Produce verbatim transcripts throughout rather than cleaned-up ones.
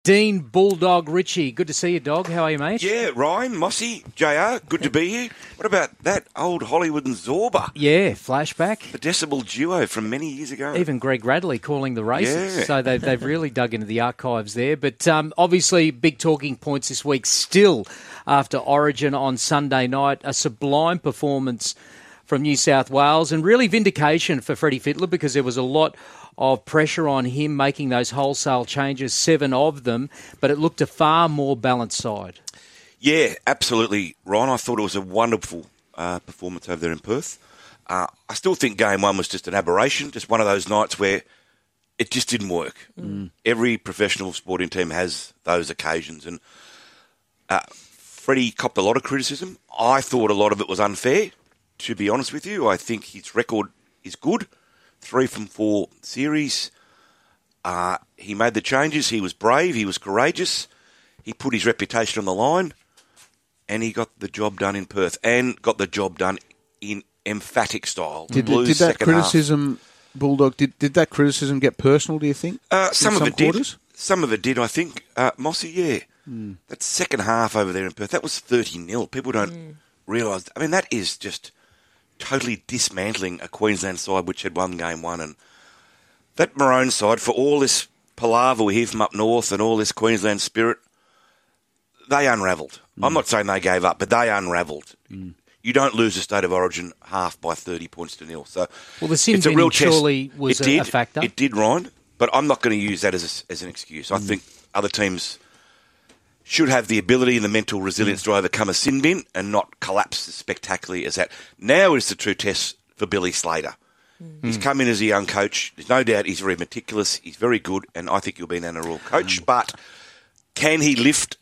Dean Bulldog Ritchie, good to see you, dog. How are you, mate? Yeah, Ryan, Mossy, J R, good to be here. What about that old Hollywood and Zorba? Yeah, flashback. The Decibel duo from many years ago. Even Greg Radley calling the races. Yeah. So they've, they've really dug into the archives there. But um, obviously, big talking points this week still after Origin on Sunday night. A sublime performance from New South Wales and really vindication for Freddie Fittler because there was a lot of pressure on him making those wholesale changes, seven of them, but it looked a far more balanced side. Yeah, absolutely, Ryan. I thought it was a wonderful uh, performance over there in Perth. Uh, I still think game one was just an aberration, just one of those nights where it just didn't work. Mm. Every professional sporting team has those occasions, and uh, Freddie copped a lot of criticism. I thought a lot of it was unfair, to be honest with you. I think his record is good. Three from four series. Uh, he made the changes. He was brave. He was courageous. He put his reputation on the line, and he got the job done in Perth and got the job done in emphatic style. Did, did that criticism, half. Bulldog, did, did that criticism get personal, do you think? Uh, some of some it quarters? did. Some of it did, I think. Uh, Mossy, yeah. Mm. That second half over there in Perth, that was thirty nil. People don't mm. realise. I mean, that is just totally dismantling a Queensland side which had won game one. And that Maroon side, for all this palaver we hear from up north and all this Queensland spirit, they unravelled. Mm. I'm not saying they gave up, but they unravelled. Mm. You don't lose a State of Origin half by thirty points to nil. So, well, the sin binning surely was it a, did, a factor. It did, Ryan, but I'm not going to use that as, a, as an excuse. Mm. I think other teams should have the ability and the mental resilience mm. to overcome a sin bin and not collapse as spectacularly as that. Now is the true test for Billy Slater. Mm. He's come in as a young coach. There's no doubt he's very meticulous. He's very good, and I think he'll be an N R L coach. Mm. But can he lift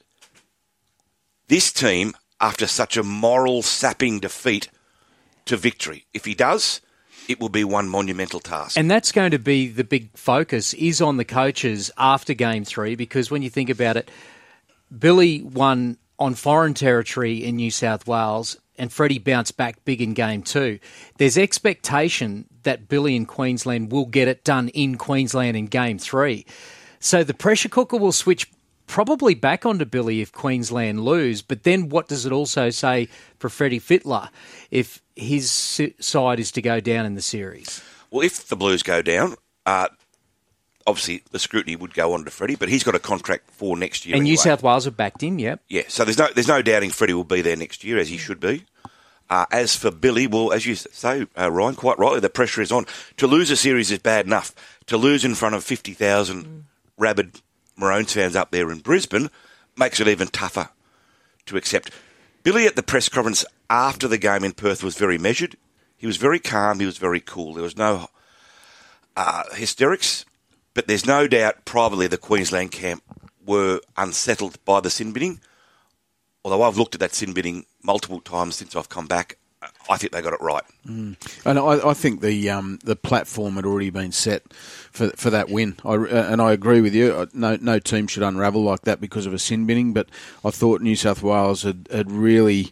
this team after such a moral sapping defeat to victory? If he does, it will be one monumental task. And that's going to be the big focus, is on the coaches after game three, because when you think about it, Billy won on foreign territory in New South Wales and Freddie bounced back big in game two. There's expectation that Billy in Queensland will get it done in Queensland in game three. So the pressure cooker will switch probably back onto Billy if Queensland lose, but then what does it also say for Freddie Fittler if his side is to go down in the series? Well, if the Blues go down, uh, obviously the scrutiny would go on to Freddie, but he's got a contract for next year. And anyway. New South Wales have backed him, yep. Yeah, so there's no there's no doubting Freddie will be there next year, as he should be. Uh, as for Billy, well, as you say, uh, Ryan, quite rightly, the pressure is on. To lose a series is bad enough. To lose in front of fifty thousand mm. rabid Maroons fans up there in Brisbane makes it even tougher to accept. Billy at the press conference after the game in Perth was very measured. He was very calm. He was very cool. There was no uh, hysterics. But there's no doubt privately the Queensland camp were unsettled by the sin binning. Although I've looked at that sin binning multiple times since I've come back, I think they got it right. Mm. And I, I think the um, the platform had already been set for for that win. I, and I agree with you. No no team should unravel like that because of a sin binning. But I thought New South Wales had, had really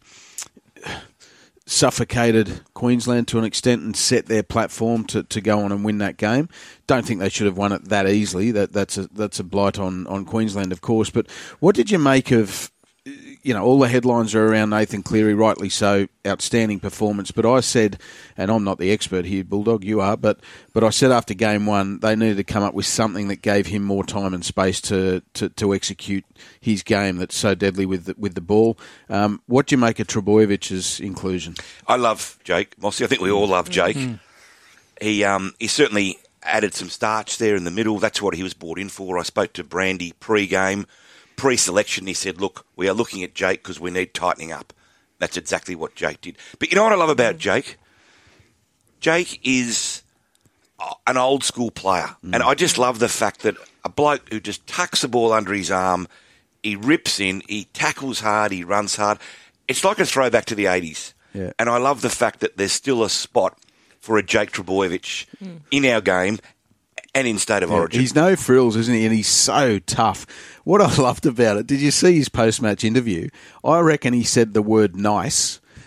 suffocated Queensland to an extent and set their platform to, to go on and win that game. Don't think they should have won it that easily. That that's a that's a blight on, on Queensland, of course. But what did you make of, you know, all the headlines are around Nathan Cleary, rightly so, outstanding performance. But I said, and I'm not the expert here, Bulldog, you are, but but I said after game one they needed to come up with something that gave him more time and space to, to, to execute his game that's so deadly with the, with the ball. Um, what do you make of Trebojevic's inclusion? I love Jake Mossy. I think we all love Jake. Mm-hmm. He um he certainly added some starch there in the middle. That's what he was brought in for. I spoke to Brandy pre-game. Pre-selection, he said, look, we are looking at Jake because we need tightening up. That's exactly what Jake did. But you know what I love about Jake? Jake is an old-school player. Mm. And I just love the fact that a bloke who just tucks the ball under his arm, he rips in, he tackles hard, he runs hard. It's like a throwback to the eighties. Yeah. And I love the fact that there's still a spot for a Jake Trbojevic mm. in our game and in State of yeah, Origin. He's no frills, isn't he? And he's so tough. What I loved about it, did you see his post-match interview? I reckon he said the word nice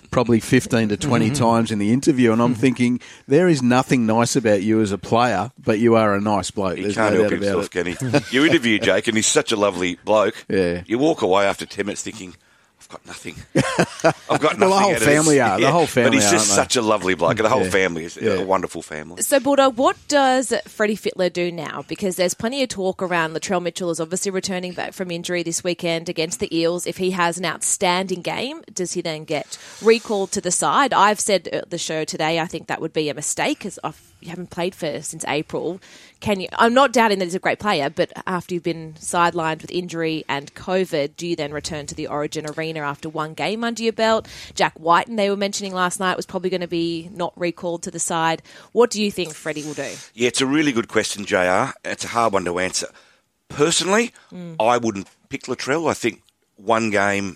probably fifteen to twenty times in the interview, and I'm thinking, there is nothing nice about you as a player, but you are a nice bloke. He There's can't no help doubt himself, about it. can he? You interview Jake, and he's such a lovely bloke. Yeah. You walk away after ten minutes thinking, I've got nothing. I've got nothing. Well, the whole out of family this. are. The whole family But he's just aren't they? such a lovely bloke, and the whole Yeah. family is Yeah. a wonderful family. So, Bulldog, what does Freddie Fittler do now? Because there's plenty of talk around Latrell Mitchell is obviously returning back from injury this weekend against the Eels. If he has an outstanding game, does he then get recalled to the side? I've said at the show today I think that would be a mistake because you haven't played for since April. Can you? I'm not doubting that he's a great player, but after you've been sidelined with injury and COVID, do you then return to the Origin arena after one game under your belt? Jack Whiten, they were mentioning last night, was probably going to be not recalled to the side. What do you think Freddie will do? Yeah, it's a really good question, J R. It's a hard one to answer. Personally, mm. I wouldn't pick Latrell. I think one game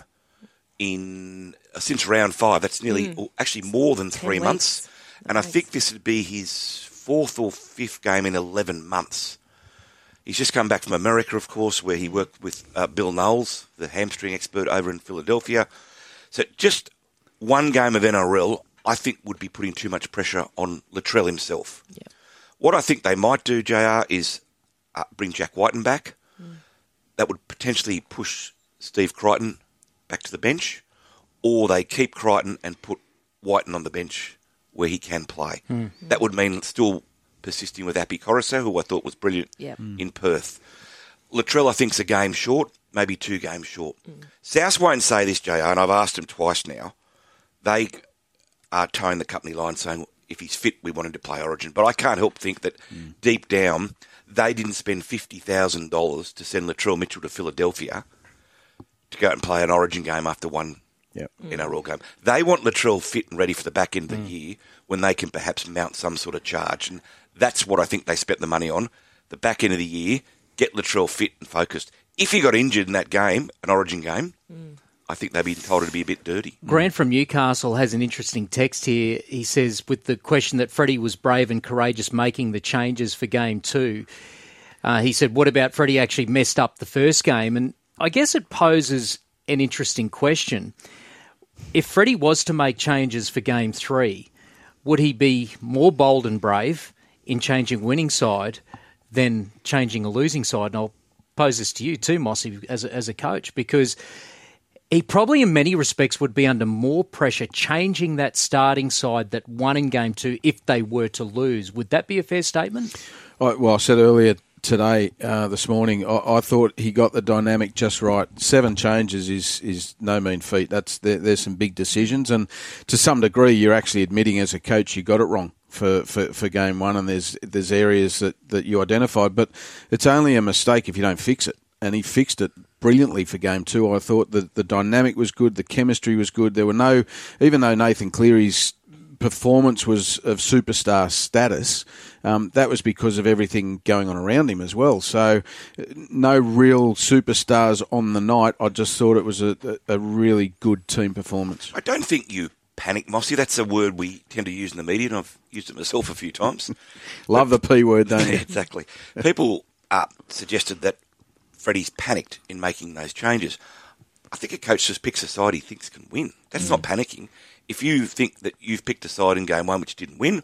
in uh, since round five, that's nearly mm. actually more than three months. And I think this would be his fourth or fifth game in eleven months. He's just come back from America, of course, where he worked with uh, Bill Knowles, the hamstring expert over in Philadelphia. So just one game of N R L, I think, would be putting too much pressure on Latrell himself. Yeah. What I think they might do, J R, is uh, bring Jack Whiten back. Mm. That would potentially push Steve Crichton back to the bench, or they keep Crichton and put Whiten on the bench where he can play. Mm. That would mean still persisting with Appy Coruscant, who I thought was brilliant yep. mm. in Perth. Latrell, I think, is a game short, maybe two games short. Mm. South won't say this, J R, and I've asked them twice now. They are towing the company line saying, if he's fit, we want him to play Origin. But I can't help think that mm. deep down, they didn't spend fifty thousand dollars to send Latrell Mitchell to Philadelphia to go out and play an Origin game after one Yep. N R L game. They want Latrell fit and ready for the back end of the mm. year when they can perhaps mount some sort of charge. And that's what I think they spent the money on. The back end of the year, get Latrell fit and focused. If he got injured in that game, an Origin game, mm. I think they'd be told to be a bit dirty. Grant from Newcastle has an interesting text here. He says, with the question that Freddie was brave and courageous making the changes for game two, uh, he said, what about Freddie actually messed up the first game? And I guess it poses an interesting question. If Freddie was to make changes for game three, would he be more bold and brave in changing winning side than changing a losing side? And I'll pose this to you too, Mossy, as a, as a coach, because he probably in many respects would be under more pressure changing that starting side that won in game two if they were to lose. Would that be a fair statement? Well, I said earlier today, uh, this morning, I, I thought he got the dynamic just right. Seven changes is is no mean feat. That's there, there's some big decisions, and to some degree, you're actually admitting as a coach you got it wrong for, for, for game one, and there's there's areas that, that you identified, but it's only a mistake if you don't fix it, and he fixed it brilliantly for game two. I thought the the dynamic was good, the chemistry was good. There were no, even though Nathan Cleary's performance was of superstar status, um, that was because of everything going on around him as well. So no real superstars on the night. I just thought it was a, a really good team performance. I don't think you panic, Mossy. That's a word we tend to use in the media, and I've used it myself a few times. Love but, the P word, don't you? Yeah, exactly. People uh, suggested that Freddie's panicked in making those changes. I think a coach just picks a side he thinks can win. That's mm. not panicking. If you think that you've picked a side in game one which didn't win,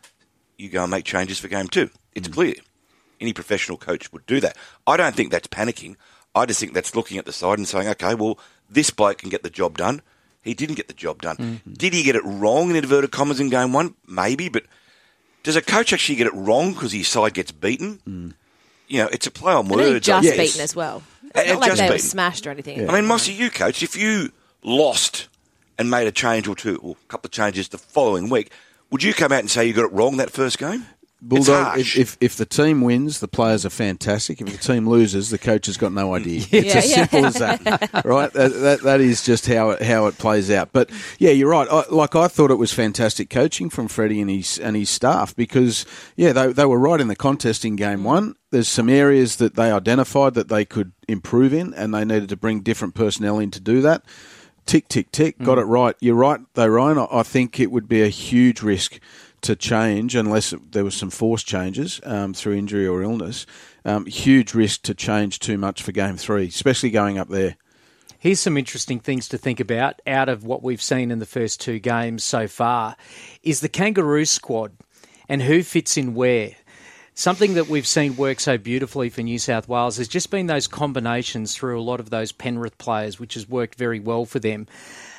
you go and make changes for game two. It's mm. clear. Any professional coach would do that. I don't think that's panicking. I just think that's looking at the side and saying, okay, well, this bloke can get the job done. He didn't get the job done. Mm-hmm. Did he get it wrong in inverted commas in game one? Maybe, but does a coach actually get it wrong because his side gets beaten? Mm. You know, it's a play on words. Just yes. beaten as well. It's and not like just they were beaten. smashed or anything. Yeah. I mean, Mossy, you coach, if you lost and made a change or two, or a couple of changes the following week, would you come out and say you got it wrong that first game? Bulldog, if, if if the team wins, the players are fantastic. If the team loses, the coach has got no idea. Yeah, it's as yeah. simple as that, right? That, that that is just how it, how it plays out. But yeah, you're right. I, like I thought it was fantastic coaching from Freddie and his and his staff because yeah, they they were right in the contest in game one. There's some areas that they identified that they could improve in, and they needed to bring different personnel in to do that. Tick, tick, tick. Got mm. it right. You're right, though, Ryan. I, I think it would be a huge risk to change unless there was some forced changes um, through injury or illness. Um, huge risk to change too much for game three, especially going up there. Here's some interesting things to think about out of what we've seen in the first two games so far, is the Kangaroo squad and who fits in where. Something that we've seen work so beautifully for New South Wales has just been those combinations through a lot of those Penrith players, which has worked very well for them.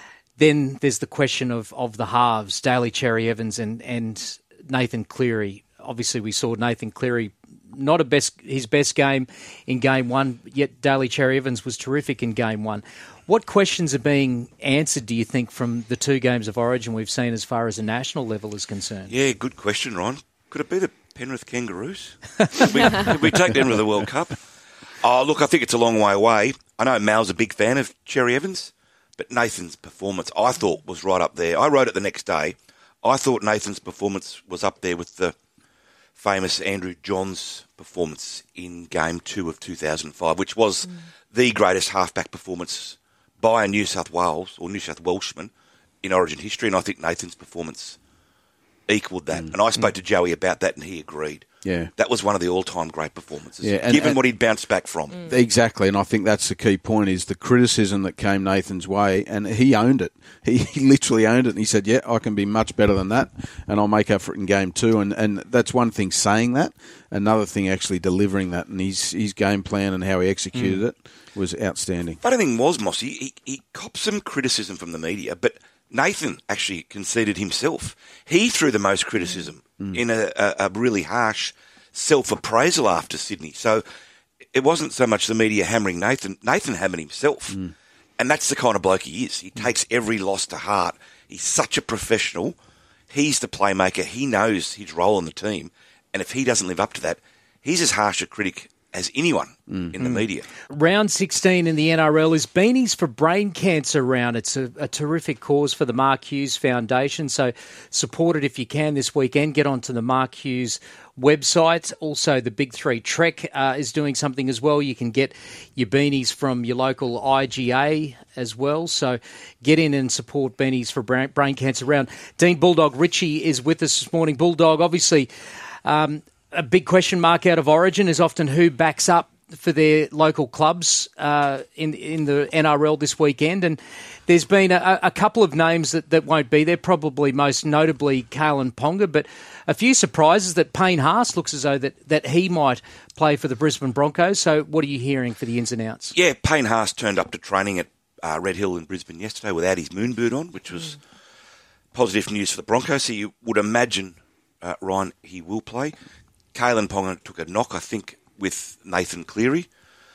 Then there's the question of, of the halves, Daly Cherry-Evans and, and Nathan Cleary. Obviously, we saw Nathan Cleary, not a best his best game in game one, yet Daly Cherry-Evans was terrific in game one. What questions are being answered, do you think, from the two games of Origin we've seen as far as a national level is concerned? Yeah, good question, Ron. Could it be the Penrith Kangaroos? Could we, could we take them to the World Cup? Oh, look, I think it's a long way away. I know Mal's a big fan of Cherry-Evans, but Nathan's performance, I thought, was right up there. I wrote it the next day. I thought Nathan's performance was up there with the famous Andrew Johns performance in Game two of two thousand five, which was mm. the greatest halfback performance by a New South Wales or New South Welshman in Origin history, and I think Nathan's performance equalled that. Mm. And I spoke mm. to Joey about that, and he agreed. Yeah. That was one of the all-time great performances, yeah, and, given and, what he'd bounced back from. Mm. Exactly, and I think that's the key point, is the criticism that came Nathan's way, and he owned it. He, he literally owned it, and he said, yeah, I can be much better than that, and I'll make up for it in game two. And, and that's one thing, saying that. Another thing, actually delivering that, and his, his game plan and how he executed mm. it was outstanding. Funny thing was, Mossy, he, he copped some criticism from the media, but Nathan actually conceded himself. He threw the most criticism mm. in a, a, a really harsh self-appraisal after Sydney. So it wasn't so much the media hammering Nathan. Nathan hammered himself. Mm. And that's the kind of bloke he is. He mm. takes every loss to heart. He's such a professional. He's the playmaker. He knows his role in the team. And if he doesn't live up to that, he's as harsh a critic as anyone mm. in the mm. media. Round sixteen in the N R L is Beanies for Brain Cancer round. It's a, a terrific cause for the Mark Hughes Foundation, so support it if you can this weekend. Get onto the Mark Hughes website. Also, the Big Three Trek uh, is doing something as well. You can get your beanies from your local I G A as well, so get in and support Beanies for Brain, Brain Cancer round. Dean Bulldog Ritchie is with us this morning. Bulldog, obviously, um, a big question mark out of Origin is often who backs up for their local clubs uh, in in the N R L this weekend. And there's been a, a couple of names that, that won't be there, probably most notably Kalyn Ponga, but a few surprises that Payne Haas looks as though that, that he might play for the Brisbane Broncos. So what are you hearing for the ins and outs? Yeah, Payne Haas turned up to training at uh, Red Hill in Brisbane yesterday without his moonboot on, which was mm. positive news for the Broncos. So you would imagine, uh, Ryan, he will play. Kalyn Ponga took a knock, I think, with Nathan Cleary.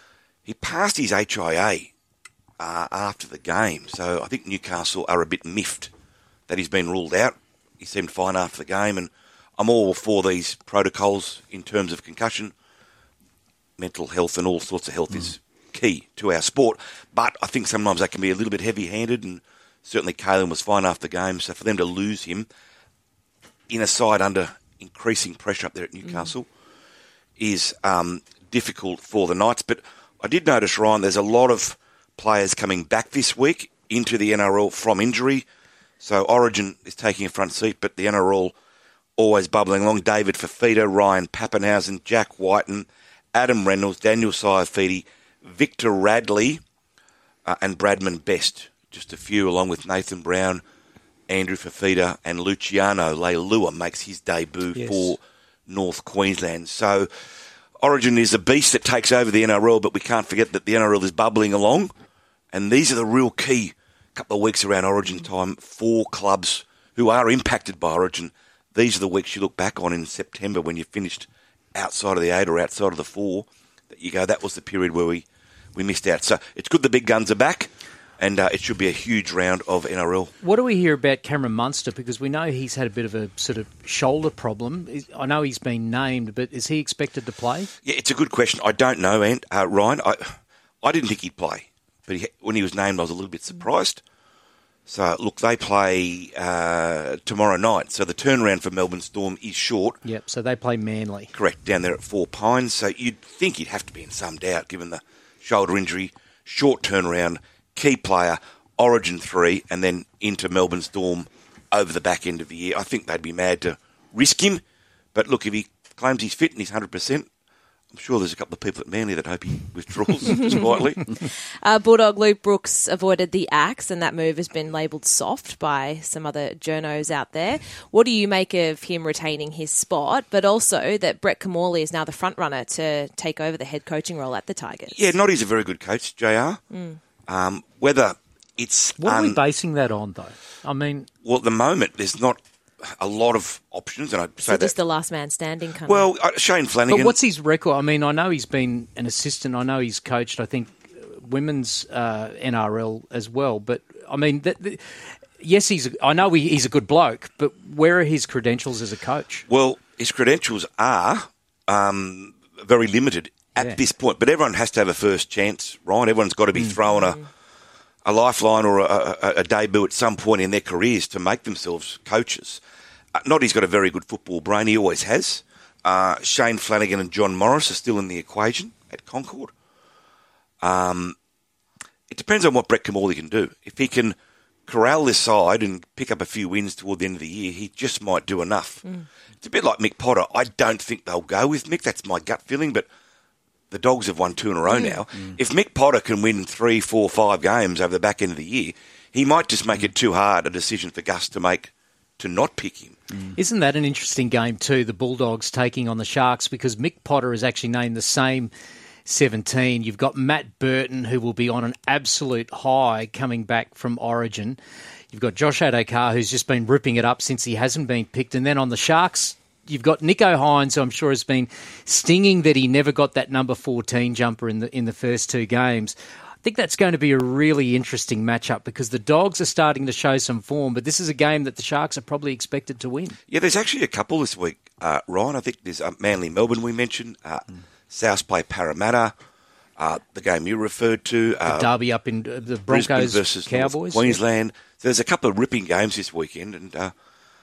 He passed his H I A uh, after the game, so I think Newcastle are a bit miffed that he's been ruled out. He seemed fine after the game, and I'm all for these protocols in terms of concussion. Mental health and all sorts of health mm. is key to our sport, but I think sometimes that can be a little bit heavy-handed, and certainly Kalyn was fine after the game, so for them to lose him in a side under increasing pressure up there at Newcastle mm. is um, difficult for the Knights. But I did notice, Ryan, there's a lot of players coming back this week into the N R L from injury. So Origin is taking a front seat, but the N R L always bubbling along. David Fifita, Ryan Pappenhausen, Jack Whiten, Adam Reynolds, Daniel Saifidi, Victor Radley, uh, and Bradman Best. Just a few, along with Nathan Brown, Andrew Fifita, and Luciano Leilua makes his debut yes. for North Queensland. So Origin is a beast that takes over the N R L, but we can't forget that the N R L is bubbling along. And these are the real key couple of weeks around Origin time for clubs who are impacted by Origin. These are the weeks you look back on in September when you finished outside of the eight or outside of the four, that you go, that was the period where we, we missed out. So it's good the big guns are back. And uh, it should be a huge round of N R L. What do we hear about Cameron Munster? Because we know he's had a bit of a sort of shoulder problem. I know he's been named, but is he expected to play? Yeah, it's a good question. I don't know, and uh, Ryan. I I didn't think he'd play, but he, when he was named, I was a little bit surprised. So, look, they play uh, tomorrow night. So the turnaround for Melbourne Storm is short. Yep, so they play Manly. Correct, down there at Four Pines. So you'd think he'd have to be in some doubt, given the shoulder injury, short turnaround, key player, Origin three, and then into Melbourne Storm over the back end of the year. I think they'd be mad to risk him. But look, if he claims he's fit and he's one hundred percent, I'm sure there's a couple of people at Manly that hope he withdraws just quietly. Uh, Bulldog Luke Brooks avoided the axe, and that move has been labelled soft by some other journos out there. What do you make of him retaining his spot, but also that Brett Camorley is now the front runner to take over the head coaching role at the Tigers? Yeah, Noddy's a very good coach, J R. Mm. Um, whether it's... What are un- we basing that on, though? I mean... Well, at the moment, there's not a lot of options, and I say so just that... the last man standing kind well, of... uh, Shane Flanagan... But what's his record? I mean, I know he's been an assistant. I know he's coached, I think, women's uh, N R L as well. But, I mean, that, that, yes, he's. A, I know he, he's a good bloke, but where are his credentials as a coach? Well, his credentials are um, very limited at Yeah. this point, but everyone has to have a first chance, right? Everyone's got to be mm. thrown a, a lifeline or a, a, a debut at some point in their careers to make themselves coaches. Uh, Noddy's got a very good football brain. He always has. Uh, Shane Flanagan and John Morris are still in the equation at Concord. Um, it depends on what Brett Camorley can do. If he can corral this side and pick up a few wins toward the end of the year, he just might do enough. Mm. It's a bit like Mick Potter. I don't think they'll go with Mick. That's my gut feeling, but the Dogs have won two in a row mm. now. Mm. If Mick Potter can win three, four, five games over the back end of the year, he might just make mm. it too hard a decision for Gus to make to not pick him. Mm. Isn't that an interesting game too, the Bulldogs taking on the Sharks, because Mick Potter is actually named the same seventeen. You've got Matt Burton, who will be on an absolute high coming back from Origin. You've got Josh Adokar, who's just been ripping it up since he hasn't been picked. And then on the Sharks, you've got Nico Hines, who I'm sure has been stinging that he never got that number fourteen jumper in the in the first two games. I think that's going to be a really interesting matchup because the Dogs are starting to show some form, but this is a game that the Sharks are probably expected to win. Yeah, there's actually a couple this week, uh, Ryan. I think there's uh, Manly Melbourne we mentioned, uh, mm. South Play Parramatta, uh, the game you referred to. Uh, the derby up in uh, the Broncos versus Cowboys. North Queensland. So there's a couple of ripping games this weekend, and uh,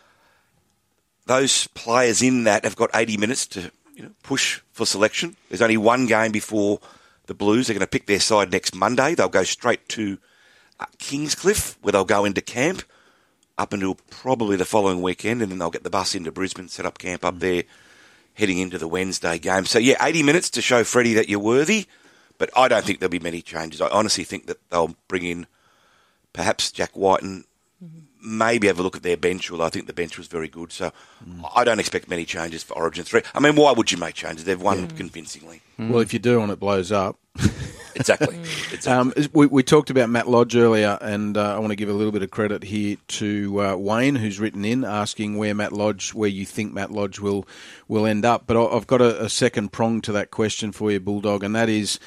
those players in that have got eighty minutes to you know, push for selection. There's only one game before the Blues. They're going to pick their side next Monday. They'll go straight to uh, Kingscliff, where they'll go into camp up until probably the following weekend, and then they'll get the bus into Brisbane, set up camp up there, heading into the Wednesday game. So, yeah, eighty minutes to show Freddie that you're worthy, but I don't think there'll be many changes. I honestly think that they'll bring in perhaps Jack Whiten, mm-hmm. maybe have a look at their bench, although I think the bench was very good. So mm. I don't expect many changes for Origin three. I mean, why would you make changes? They've won yeah. convincingly. Mm. Well, if you do and it blows up. Exactly. exactly. Um, we, we talked about Matt Lodge earlier, and uh, I want to give a little bit of credit here to uh, Wayne, who's written in asking where Matt Lodge, where you think Matt Lodge will will end up. But I've got a, a second prong to that question for you, Bulldog, and that is,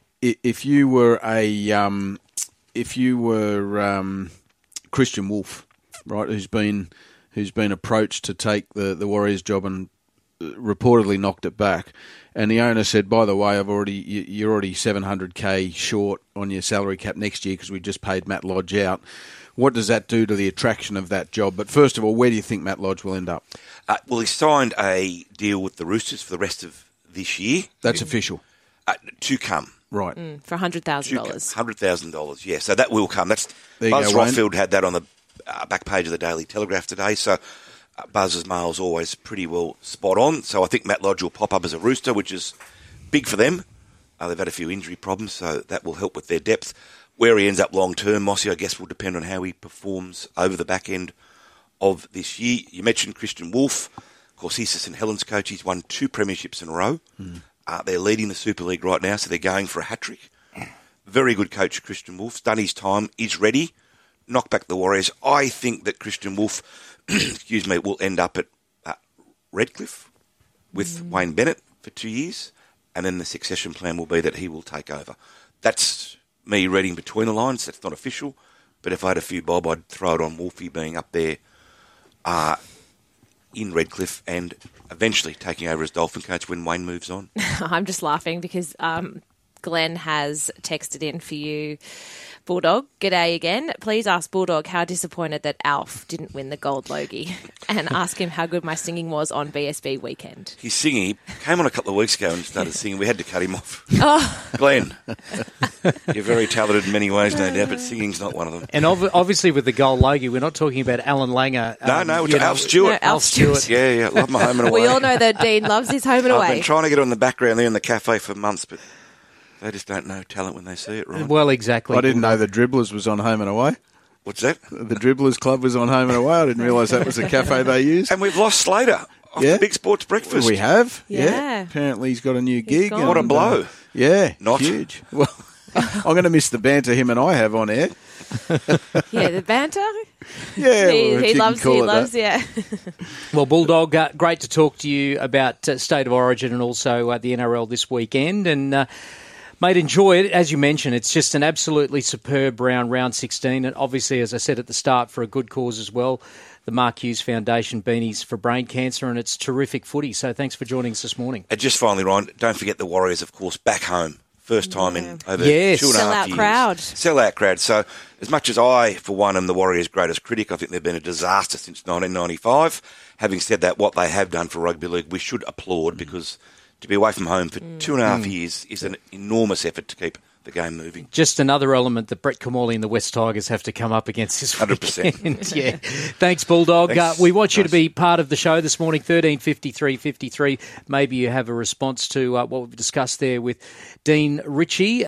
if you were a um, if you were um, Christian Wolf, right, who's been who's been approached to take the, the Warriors job and reportedly knocked it back. And the owner said, by the way, I've already you're already seven hundred K short on your salary cap next year because we just paid Matt Lodge out. What does that do to the attraction of that job? But first of all, where do you think Matt Lodge will end up? Uh, well, he signed a deal with the Roosters for the rest of this year. That's yeah. official. Uh, to come. Right. Mm, for one hundred thousand dollars. one hundred thousand dollars, yeah. So that will come. That's there Buzz go, Rothfield had that on the uh, back page of the Daily Telegraph today. So uh, Buzz's mail's always pretty well spot on. So I think Matt Lodge will pop up as a Rooster, which is big for them. Uh, they've had a few injury problems, so that will help with their depth. Where he ends up long term, Mossy, I guess, will depend on how he performs over the back end of this year. You mentioned Christian Wolf. Of course, he's the St Helens coach. He's won two premierships in a row. Mm. Uh, they're leading the Super League right now, so they're going for a hat-trick. Very good coach, Christian Wolf. Done his time. Is ready. Knock back the Warriors. I think that Christian Wolf, excuse me, will end up at uh, Redcliffe with mm. Wayne Bennett for two years. And then the succession plan will be that he will take over. That's me reading between the lines. That's not official. But if I had a few bob, I'd throw it on Wolfie being up there uh, in Redcliffe and eventually taking over as Dolphin coach when Wayne moves on. I'm just laughing because um, Glenn has texted in for you. Bulldog, g'day again. Please ask Bulldog how disappointed that Alf didn't win the gold Logie, and ask him how good my singing was on B S B weekend. He's singing. He came on a couple of weeks ago and started singing. We had to cut him off. Oh. Glenn, you're very talented in many ways, no doubt, but singing's not one of them. And ov- obviously with the gold Logie, we're not talking about Alan Langer. No, um, no, you it's know, Alf Stewart. No, Alf Stewart. Yeah, yeah, love my home and away. We all know that Dean loves his home and I've away. been trying to get on the background there in the cafe for months, but they just don't know talent when they see it, right? Well, exactly. I didn't know the Dribblers was on Home and Away. What's that? The Dribblers Club was on Home and Away. I didn't realise that was a cafe they used. And we've lost Slater off Yeah. the Big Sports Breakfast. We have. Yeah. Yeah. Apparently he's got a new gig. gone. What a and, blow. uh, yeah. Not. Huge. Well, I'm going to miss the banter him and I have on air. Yeah, the banter. Yeah. he well, if he you can loves, call he it loves, that. yeah. Well, Bulldog, uh, great to talk to you about uh, State of Origin and also uh, the N R L this weekend. And, uh, mate, enjoy it. As you mentioned, it's just an absolutely superb round, round sixteen. And obviously, as I said at the start, for a good cause as well. The Mark Hughes Foundation Beanies for Brain Cancer, and it's terrific footy. So thanks for joining us this morning. And just finally, Ryan, don't forget the Warriors, of course, back home. First time in over Yes. two and a half Sell-out years. crowd. Sell-out crowd. So as much as I, for one, am the Warriors' greatest critic, I think they've been a disaster since nineteen ninety-five. Having said that, what they have done for rugby league, we should applaud, because to be away from home for two and a half years is an enormous effort to keep the game moving. Just another element that Brett Kamali and the West Tigers have to come up against this one hundred percent. weekend. Yeah. Thanks, Bulldog. Thanks. Uh, we want you Nice. to be part of the show this morning, thirteen fifty-three fifty-three. Maybe you have a response to uh, what we've discussed there with Dean Ritchie.